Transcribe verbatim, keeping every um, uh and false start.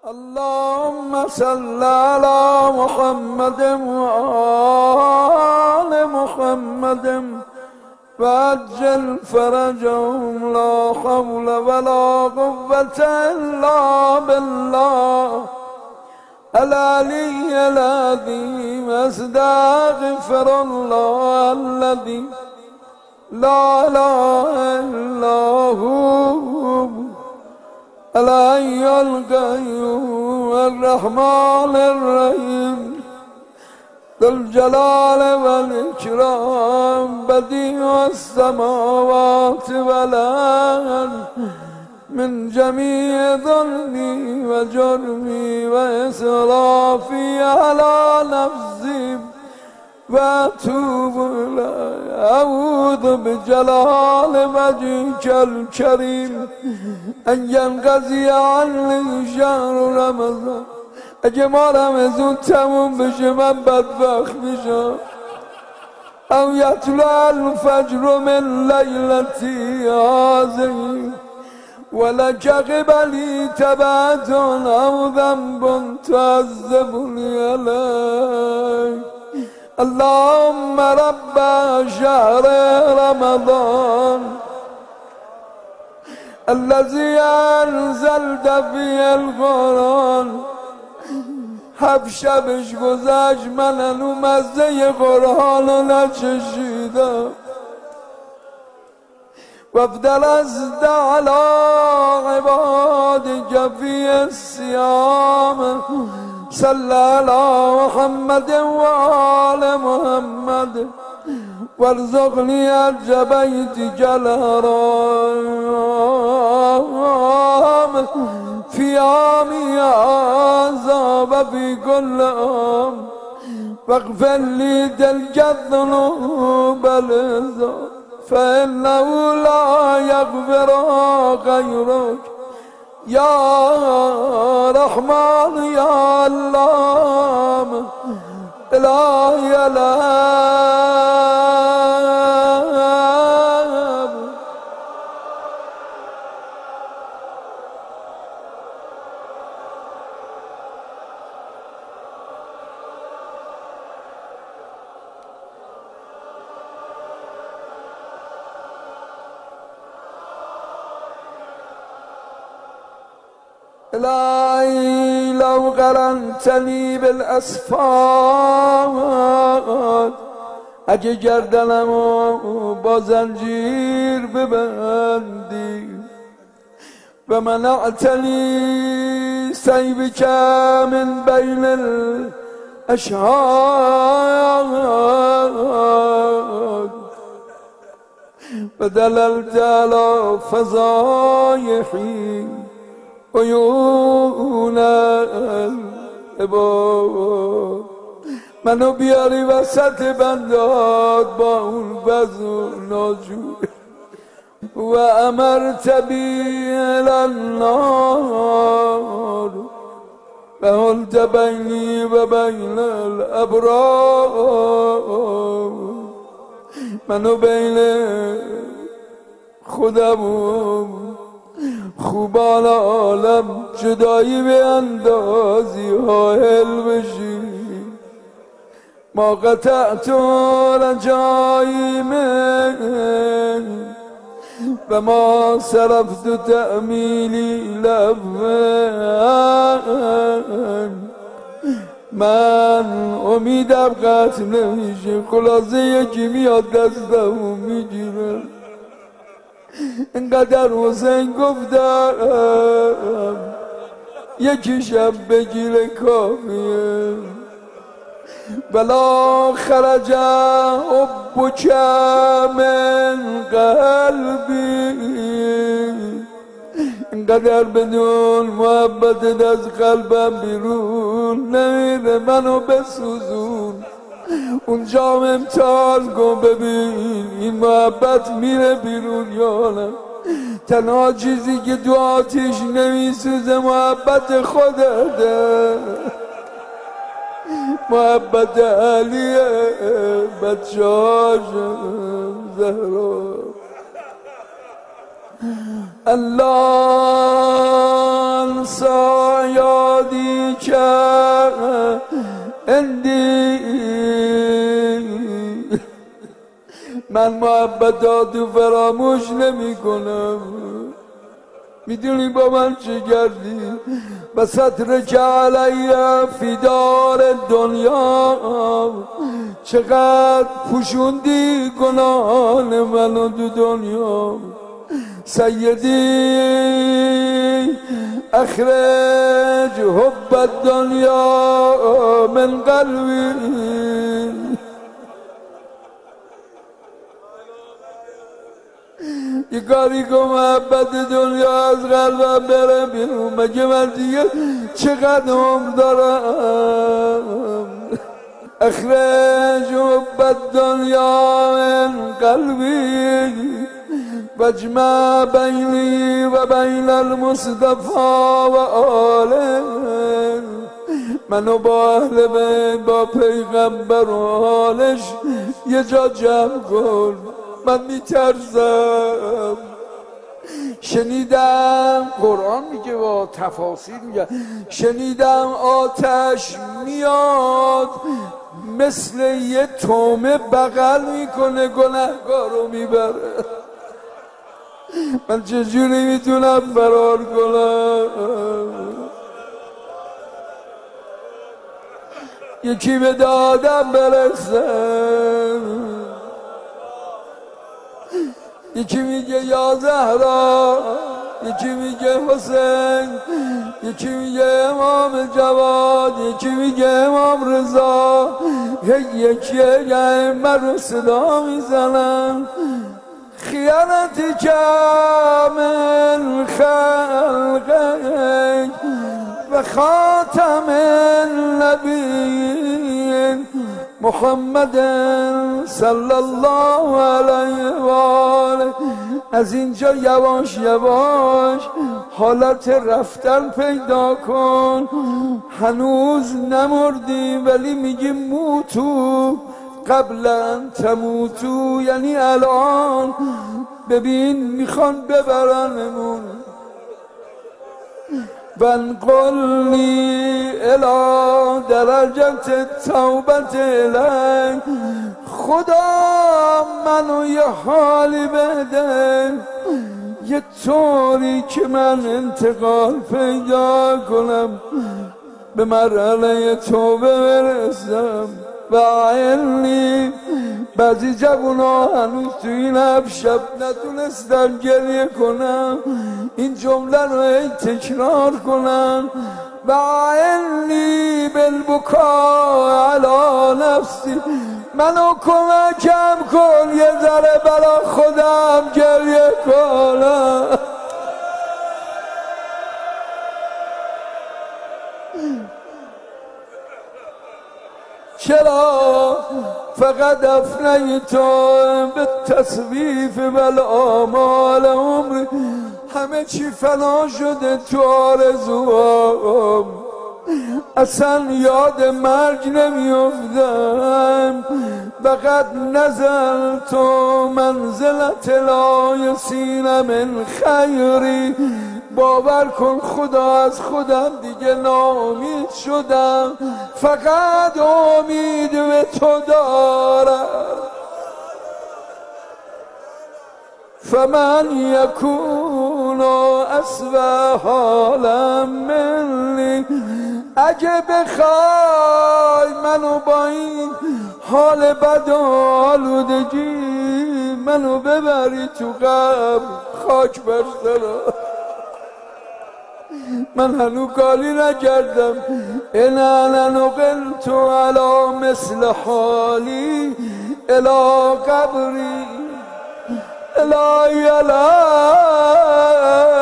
اللهم صل على محمد وآل محمد وعجل فرجهم لا حول ولا قوة إلا بالله العلي العظيم. أستغفر الله الذي لا إله إلا هو الحي القيوم الرحمن الرحيم ذو الجلال والإكرام بديع السماوات والأرض. من جميع ظلمي وجرمي وإسرافي على نفسي وأتوب إليه. أعوذ بجلال وجهك الكريم أن ينقضي عني شهر رمضان. اگه ما رمضان تموم بشه من بدبخت میشم. او یطلع الفجر من لیلتی هذه ولک قبلی تبعت او ذنب تعذبنی علیه. اللهم رب شهر رمضان الذي انزلت فيه القرآن. هفت شبش گذشت من هنو مزه قرآن رو نچشیدم. وافضل ازد علی عبادك فی الصیام صلی علی محمد و آل محمد وارزقنی حج بیتک الحرام فی عامی هذا و فی کل عام واغفر لی تلک الذنوب العظام فإنه لا يغفر غيرك يا رحمن يا الله إلهي الأب. إلهي لو قرنتني بالأسفار اگه گردنمو با زنجیر ببندی و منعتنی سیبک من بین الاشهاد و دللت على فضایحی عیون العباد. منو بیاری وسط بندات با اون وضع و ناجور و امرت بی النار و حلت بینی و بین الابرار. منو بین خودم و خوبان عالم جدایی به اندازی حائل بشی. ما قطعت رجایی من و ما صرفت تأمیلی لفن. من امیدم قطع نمیشه. خلاصه یکی میاد دستمو میگیره. اینقدر حسین گفتم یکی شب بگیره کافیه. بلا خرج حبک من قلبی. اینقدر بدون محبتت از قلبم بیرون نمیره. منو بسوزون اونجا امتحان کن ببین این محبت میره بیرون یا نه. تنها چیزی که تو آتیش نمیسوزه محبت خودته. محبت علیه بچه هاش زهرا. الله انسا یا الذي كان عندي. من محبتاتو فراموش نمی کنم. میدونی با من چه کردی؟ و سترک علی فی دار دنیا، چقدر پوشوندی گناهان منو دو دنیا. سیدی اخرج حب الدنیا من قلبی. یه کاری که محبت دنیا از قلبم بره بیرون. مگه من دیگه چقدر عمر دارم؟ اخرج حب الدنیا من قلبی واجمع بینی و بین المصطفی و آله. منو با اهل بیت با پیغمبر و حالش یه جا جمع کن. من میترسم. شنیدم قرآن میگه با تفاصیل میگه شنیدم آتش میاد مثل یه تومه بغل میکنه گناهکار رو میبره. من چجوری میتونم فرار کنم؟ یکی به دادم برسه، یکی میگه یا زهرا، یکی میگه حسین، یکی میگه امام جواد، یکی میگه امام رضا. یکی یکی من رو صدا میزنن خیانتی که من خلقه و خاتم النبیین محمد صلی الله علیه و آله. از اینجا یواش یواش حالت رفتن پیدا کن. هنوز نمردی ولی میگی موتو قبل ان تموتو، یعنی الان. ببین میخوان ببرنمون. وانقلنی الی درجت توبت الی. خدا منو یه حالی بده، یه طوری که من انتقال پیدا کنم، به مرحله توبه برسم. و عینی بعضی جوونا هنوز تو این هفت شب نتونستن گریه کنن، این جمله رو ای تکرار کنن. و عینی بالبکا علی نفسی. منو کمکم کن یه ذره برا خودم گریه کنم. چرا فقط افنیتو به تصویف والآمال عمری. همه چی فنا شده تو آرزوام، اصلا یاد مرگ نمیافتم. فقط نزل تو منزلت لا یسین من خیری. باور کن خدا از خودم دیگه ناامید شدم، فقط امید به تو دارم. فمن یکون اسوأ حالا منی. اگه بخوای منو با این حال بد و آلودگی منو ببری تو قبر، خاک بر سرم. من هنو کاری نکردم. ان انا نقلت علی مثل حالی الی قبری. الهی الهی